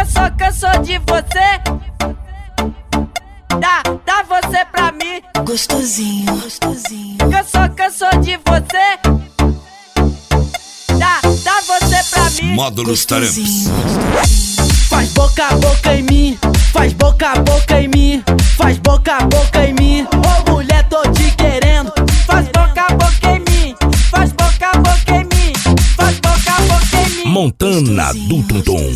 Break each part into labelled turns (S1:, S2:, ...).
S1: Cansou de você. Dá você pra mim.
S2: Gostosinho, gostosinho.
S1: Cansou de você. Dá você pra mim.
S3: Módulos Taramps.
S1: Faz boca a boca em mim. Faz boca a boca em mim. Faz boca a boca em mim. Ô mulher, tô te querendo. Faz boca a boca em mim. Faz boca a boca em mim. Faz boca a boca em mim.
S3: Montana do Tum-Tum.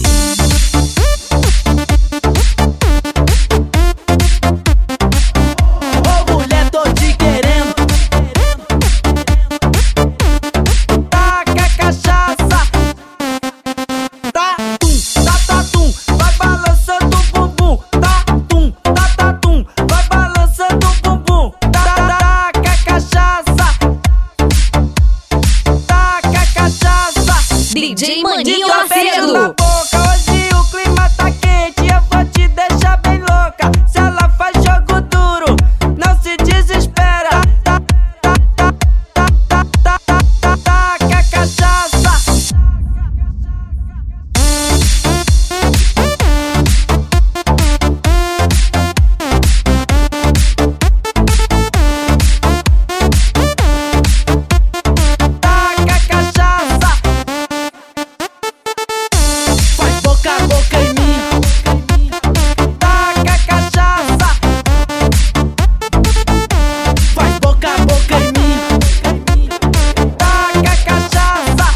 S4: DJ Maninho Macedo.
S1: Na boca, hoje o clima tá quente, eu vou te deixar bem louca. Se ela faz jogo duro, não se desespera. Taca a cachaça. Taca a cachaça. Faz boca a boca em mim. Taca a cachaça. Faz boca a boca em mim. Taca a cachaça.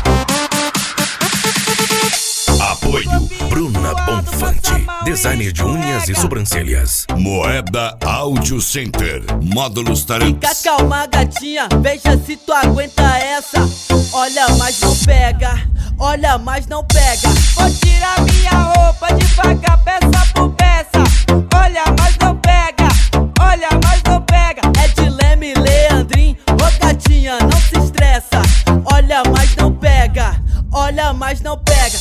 S3: Apoio Bruna Bonfante, designer de unhas e sobrancelhas. Moeda Audio Center. Módulos
S1: Fica
S3: Taramps.
S1: calma, gatinha, veja se tu aguenta essa. Olha, mas não pega. Olha, mas não pega. Vou tirar minha roupa devagar, peça por peça. Olha, mas não pega. Olha, mas não pega. É de Leme, Leandrinho. Ô gatinha, não se estressa. Olha, mas não pega. Olha, mas não pega.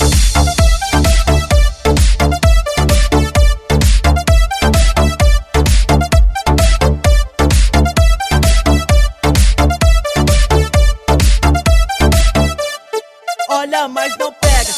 S1: Olha, mas não pega.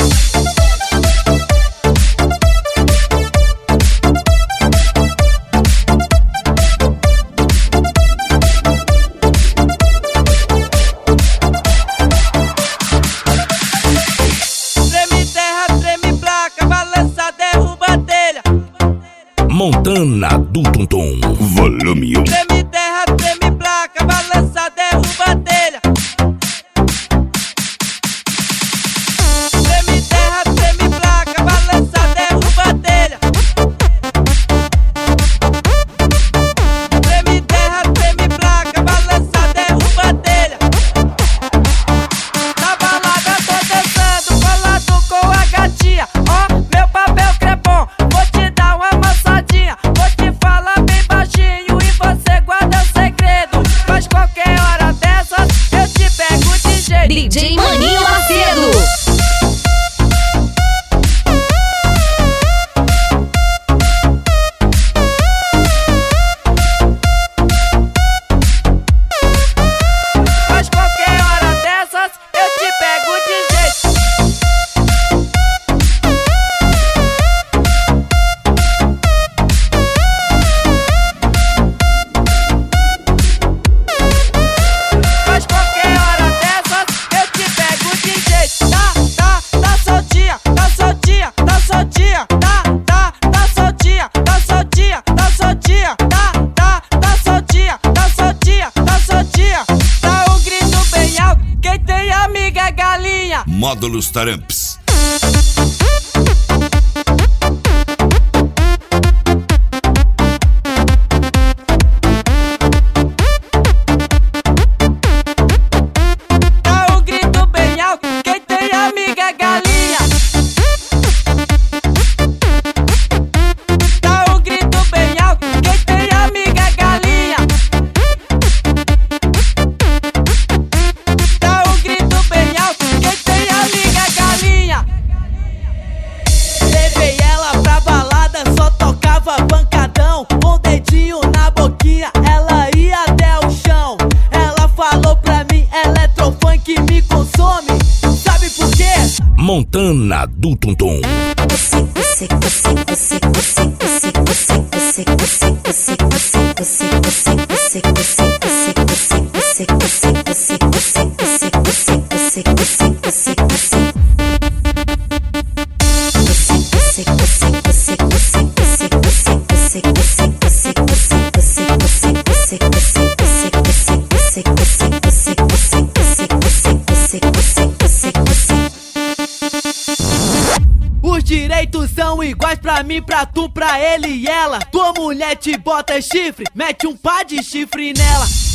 S1: Treme terra, treme placa, balança, derruba a telha.
S3: Montana do Tum-Tum. Volume 1.
S1: Treme terra, treme placa, balança, derruba a telha. Treme terra, treme placa, balança, derruba a telha. Treme terra, treme placa, balança, derruba a telha. Na balada tô dançando, colado com a gatinha. Ó, meu papel crepom, vou te dar uma amassadinha. Vou te falar bem baixinho e você guarda o segredo. Mas qualquer hora dessas eu te pego de jeito.
S4: DJ Maninho Macedo.
S1: Mas qualquer hora dessas eu te pego de jeito. Mas qualquer hora dessas eu te pego de jeito. Tá soltinha, tá soltinha, tá soltinha. Tá soltinha, tá soltinha, tá soltinha. Tá soltinha, tá soltinha, tá soltinha. Dá um grito bem alto, quem tem amiga é galinha.
S3: Módulos Taramps.
S1: Dá um grito bem alto, quem tem amiga é galinha. Dá um grito bem alto, quem tem amiga é galinha. Dá um grito bem alto, quem tem amiga é galinha. Levei ela pra balada, só tocava pancadão. Com o dedinho na boquinha, ela ia até o chão. Ela falou pra mim, eletrofunk me consome. Sabe por quê?
S3: Montana do Tum-Tum.
S2: Esse
S1: Os direitos são iguais pra mim, pra tu, pra ele e ela. Tua mulher te bota chifre, mete um par de chifre nela.